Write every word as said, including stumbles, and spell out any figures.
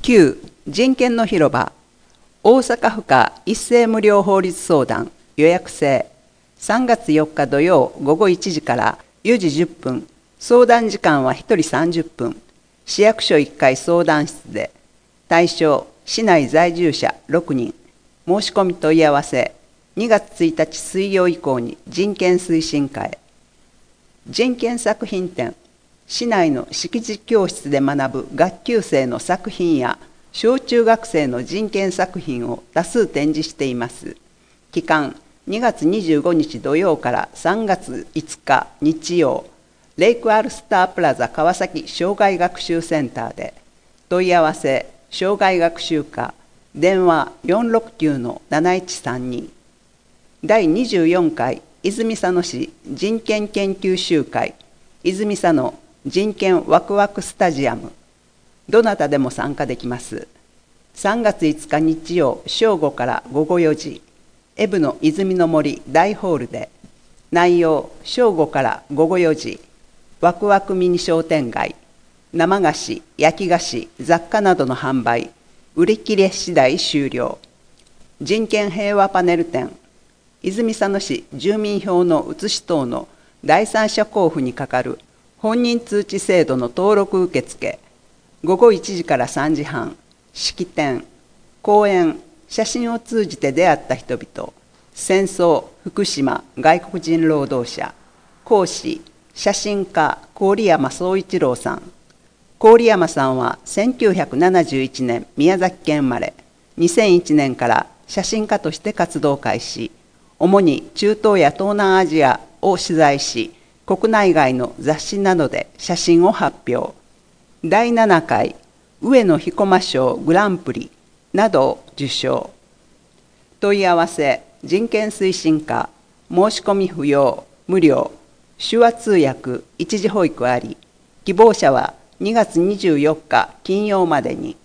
きゅう人権の広場大阪府下一斉無料法律相談予約制さんがつよっか土曜午後いちじからよじじゅっぷん、相談時間はひとりさんじゅっぷん、市役所いっかい相談室で、対象市内在住者ろくにん、申し込み問い合わせにがつついたち水曜以降に人権推進課へ。人権作品展、市内の識字教室で学ぶ学級生の作品や小中学生の人権作品を多数展示しています。期間にがつにじゅうごにち土曜からさんがついつか日曜、レイクアルスタープラザ川崎障害学習センターで、問い合わせ障害学習課電話 よんろくきゅうのなないちさんに。だいにじゅうよんかい泉佐野市人権研究集会泉佐野人権ワクワクスタジアム。どなたでも参加できます。さんがついつか日曜正午からごごよじ、エブの泉の森大ホールで。内容正午からごごよじ、ワクワクミニ商店街、生菓子、焼き菓子、雑貨などの販売、売り切れ次第終了。人権平和パネル展、泉佐野市住民票の写し等の第三者交付にかかる本人通知制度の登録受付、ごごいちじからさんじはん、式典、講演、写真を通じて出会った人々、戦争、福島、外国人労働者、講師、写真家、郡山宗一郎さん。郡山さんはせんきゅうひゃくななじゅういちねん宮崎県生まれ、にせんいちねんから写真家として活動開始、主に中東や東南アジアを取材し、国内外の雑誌などで写真を発表。だいななかい上野彦馬賞グランプリなどを受賞。問い合わせ人権推進課、申し込み不要、無料、手話通訳、一時保育あり、希望者はにがつにじゅうよっか金曜までに。